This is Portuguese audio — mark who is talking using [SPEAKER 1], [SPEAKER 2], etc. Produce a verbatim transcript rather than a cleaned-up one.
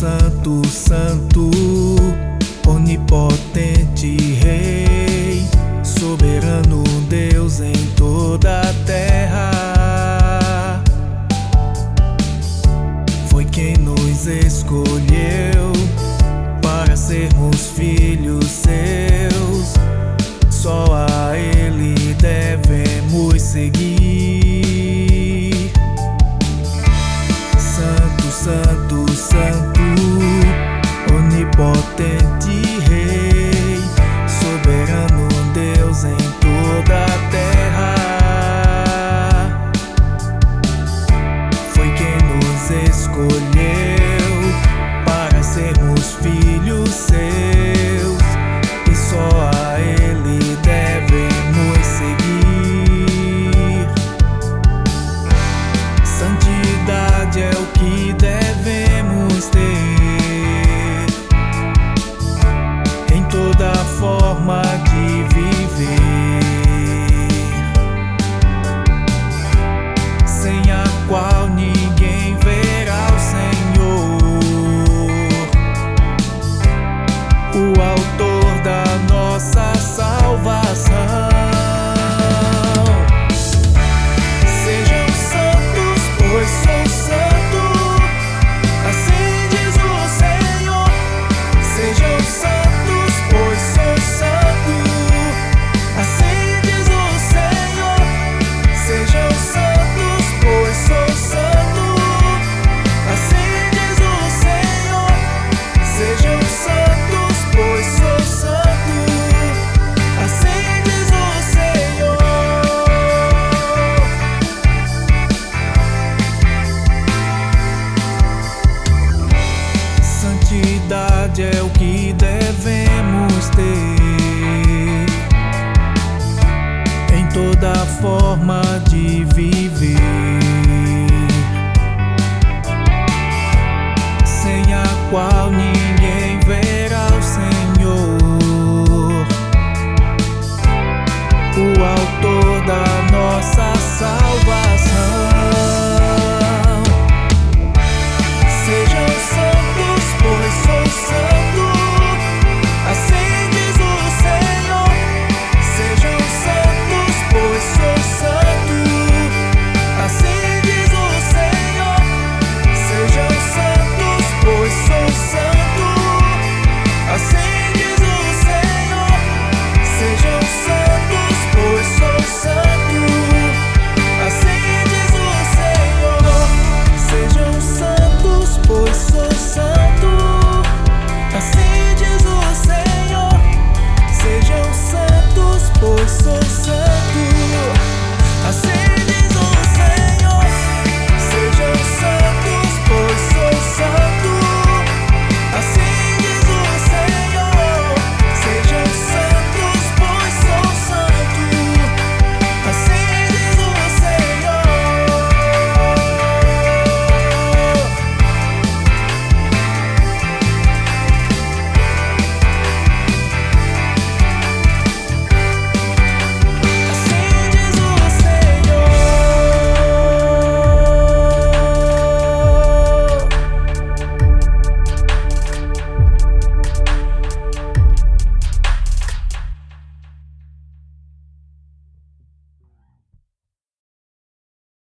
[SPEAKER 1] santo, santo, onipotente Rei, soberano Deus em toda a terra. Foi quem nos escolheu para sermos filhos seus, só a Ele devemos seguir. Santo, santo, santo, onipotente Rei, soberano Deus em toda a terra. Foi quem nos escolheu para sermos filhos seus, e só a Ele devemos seguir. Santidade é o que devemos ter em toda forma de viver, sem a qual ninguém verá o Senhor, o autor da nossa salvação. Sejam santos, pois sou santo, assim diz o Senhor. Sejam santos, pois sou santo, assim diz o Senhor. Sejam santos, pois sou santo, assim diz o Senhor. Sejam santos, pois sou santo, assim diz o Senhor. Santidade é o que devemos ter em toda forma de viver, sem a qual ninguém